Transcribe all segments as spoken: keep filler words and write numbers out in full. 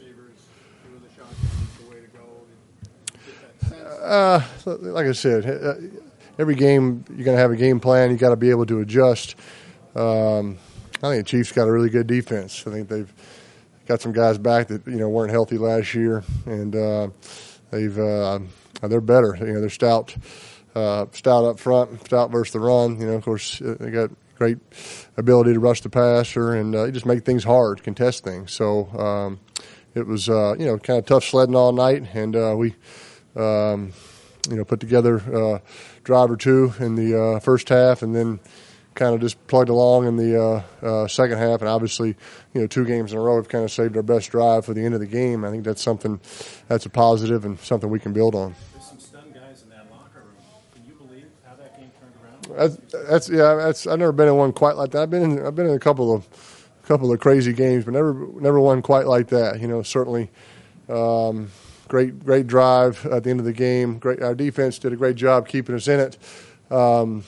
receivers, two of the shotguns, the way to go? Did you get that sense? Uh, like I said, uh, every game you're going to have a game plan. You got to be able to adjust. Um, I think the Chiefs got a really good defense. I think they've got some guys back that you know weren't healthy last year, and uh, they've uh, they're better. You know, they're stout, uh, stout up front, stout versus the run. You know, of course, they got great ability to rush the passer and uh, just make things hard, contest things. So um, it was uh, you know kind of tough sledding all night, and uh, we um, you know put together a drive or two in the uh, first half, and then kind of just plugged along in the uh, uh, second half, and obviously, you know, two games in a row have kind of saved our best drive for the end of the game. I think that's something that's a positive and something we can build on. There's some stunned guys in that locker room. Can you believe how that game turned around? That's, that's yeah. That's I've never been in one quite like that. I've been in, I've been in a couple of a couple of crazy games, but never never one quite like that. You know, certainly. Um, great great drive at the end of the game. Great, our defense did a great job keeping us in it. Um,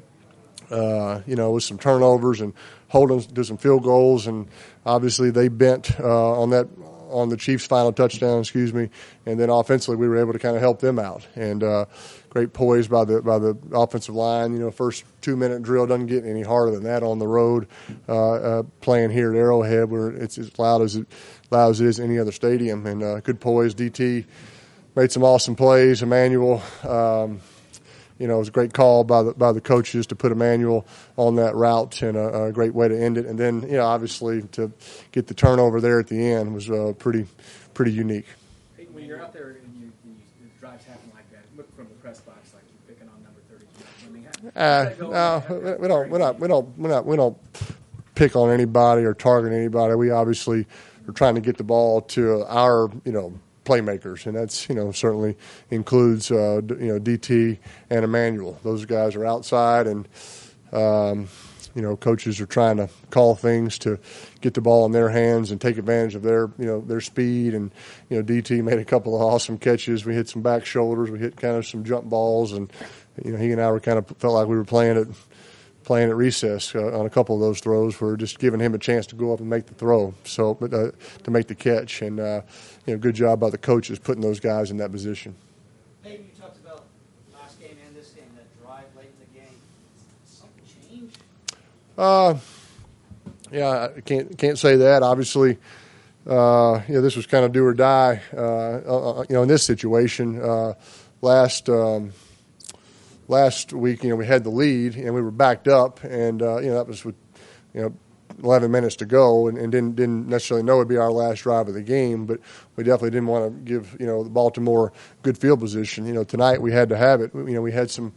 Uh, you know, with some turnovers and holding to some field goals, and obviously they bent uh, on that on the Chiefs' final touchdown. Excuse me, and then offensively we were able to kind of help them out. And uh, great poise by the by the offensive line. You know, first two minute drill doesn't get any harder than that on the road. Uh, uh, playing here at Arrowhead, where it's as loud as it loud as it is any other stadium, and uh, good poise. D T made some awesome plays. Emmanuel. Um, You know, it was a great call by the by the coaches to put Emmanuel on that route, and a, a great way to end it. And then, you know, obviously to get the turnover there at the end was uh, pretty pretty unique. Hey, when you're out there and you, you, the drives happen like that, look from the press box like you're picking on number thirty-two. I mean, uh, no, we don't we don't we don't we don't we don't pick on anybody or target anybody. We obviously are trying to get the ball to our you know. playmakers, and that's you know certainly includes uh, you know D T and Emmanuel. Those guys are outside, and um, you know coaches are trying to call things to get the ball in their hands and take advantage of their you know their speed. And you know D T made a couple of awesome catches. We hit some back shoulders. We hit kind of some jump balls, and you know he and I were kind of felt like we were playing at playing at recess uh, on a couple of those throws. We're just giving him a chance to go up and make the throw, so uh, to make the catch. And uh, you know, good job by the coaches putting those guys in that position. Hey, you talked about last game and this game, that drive late in the game. Something changed? Uh, yeah, I can't can't say that. Obviously, uh, you know, this was kind of do or die. Uh, uh, you know, in this situation, uh, last. Um, Last week, you know, we had the lead and we were backed up, and uh, you know that was with you know eleven minutes to go, and, and didn't didn't necessarily know it'd be our last drive of the game, but we definitely didn't want to give you know Baltimore good field position. You know, tonight we had to have it. You know, we had some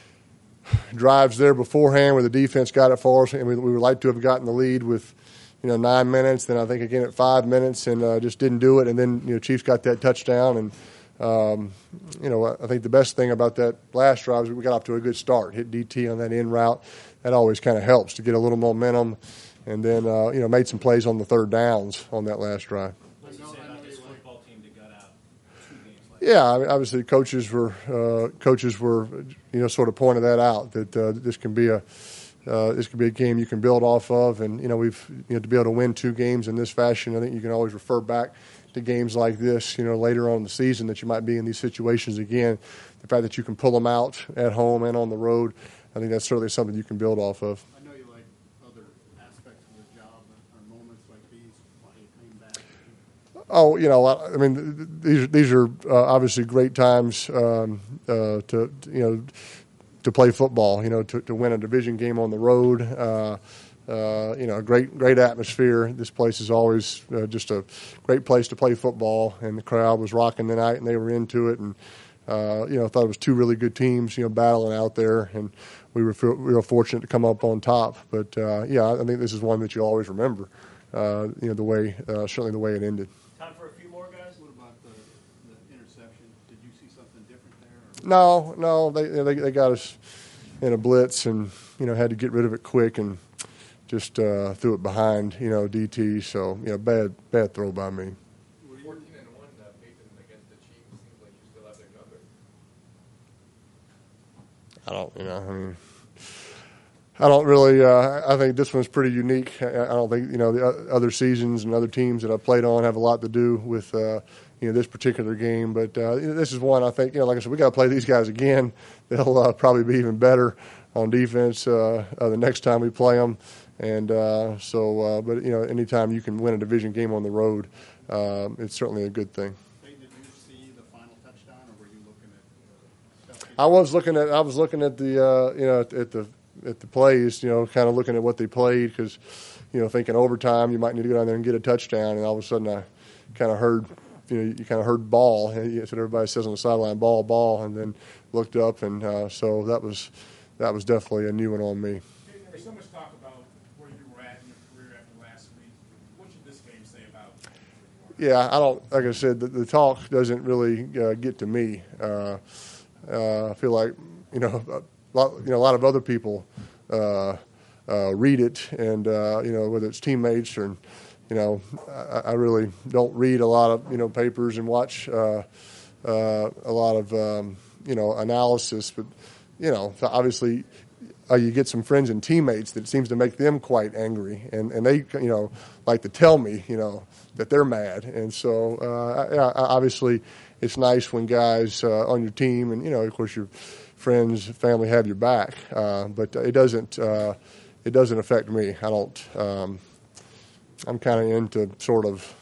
drives there beforehand where the defense got it for us, and we, we would like to have gotten the lead with you know nine minutes. Then I think again at five minutes, and uh, just didn't do it. And then you know Chiefs got that touchdown and. Um, you know, I think the best thing about that last drive is we got off to a good start. Hit D T on that in route. That always kind of helps to get a little momentum. And then, uh, you know, made some plays on the third downs on that last drive. What do you say about this football team that got out two games like Yeah, I mean, obviously coaches were uh, coaches were you know sort of pointed that out that uh, this can be a uh, this can be a game you can build off of, and you know we've you know to be able to win two games in this fashion, I think you can always refer back to games like this, you know, later on in the season that you might be in these situations again. The fact that you can pull them out at home and on the road, I think that's certainly something you can build off of. I know you like other aspects of the job, but are moments like these why you came back? Oh, you know, I mean, these these are uh, obviously great times um, uh, to you know to play football. You know, to, to win a division game on the road. Uh, Uh, you know, great, great atmosphere. This place is always uh, just a great place to play football, and the crowd was rocking tonight, and they were into it. And uh, you know, I thought it was two really good teams, you know, battling out there, and we were feel, real fortunate to come up on top. But uh, yeah, I think this is one that you'll always remember. Uh, you know, the way, uh, certainly the way it ended. Time for a few more guys. What about the, the interception? Did you see something different there? Or? No, no, they, they they got us in a blitz, and you know, had to get rid of it quick and. Just uh, threw it behind, you know, D T. So, you know, bad, bad throw by me. fourteen and one, uh, Peyton, against the Chiefs. Seems like you still have their number. I don't, you know, I mean, I don't really. Uh, I think this one's pretty unique. I, I don't think you know the other seasons and other teams that I played on have a lot to do with uh, you know this particular game. But uh, this is one I think you know. Like I said, we got to play these guys again. They'll uh, probably be even better on defense uh, uh, the next time we play them. And uh, so, uh, but you know, anytime you can win a division game on the road, uh, it's certainly a good thing. Did you see the final touchdown, or were you looking at stuff? I was looking at I was looking at the uh, you know at, at the at the plays, you know, kind of looking at what they played because, you know, thinking overtime you might need to go down there and get a touchdown, and all of a sudden I kind of heard, you know, you kind of heard ball. That's what everybody says on the sideline, ball, ball, and then looked up, and uh, so that was that was definitely a new one on me. There's so much talk about where you were at in your career after last week. What should this game say about where you are? Yeah, I don't. Like I said, the, the talk doesn't really uh, get to me. Uh, uh, I feel like you know, a lot, you know, a lot of other people uh, uh, read it, and uh, you know, whether it's teammates or, you know, I, I really don't read a lot of you know papers and watch uh, uh, a lot of um, you know analysis, but you know, obviously. Uh, you get some friends and teammates that seems to make them quite angry, and, and they, you know, like to tell me, you know, that they're mad. And so, uh, I, I, obviously, it's nice when guys uh, on your team, and you know, of course, your friends, family have your back. Uh, but it doesn't, uh, it doesn't affect me. I don't. Um, I'm kind of into sort of.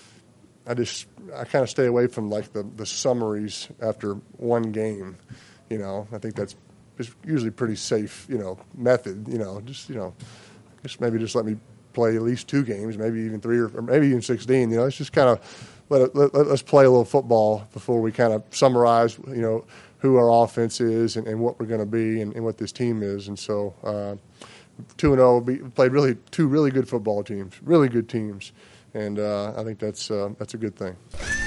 I just, I kind of stay away from like the the summaries after one game. You know, I think that's. It's usually pretty safe, you know, method, you know, just, you know, just maybe just let me play at least two games, maybe even three or, or maybe even sixteen, you know, let's just kind of let, it, let, let's play a little football before we kind of summarize, you know, who our offense is and, and what we're going to be and, and what this team is. And so uh, two and oh, played really two really good football teams, really good teams. And uh, I think that's uh, that's a good thing.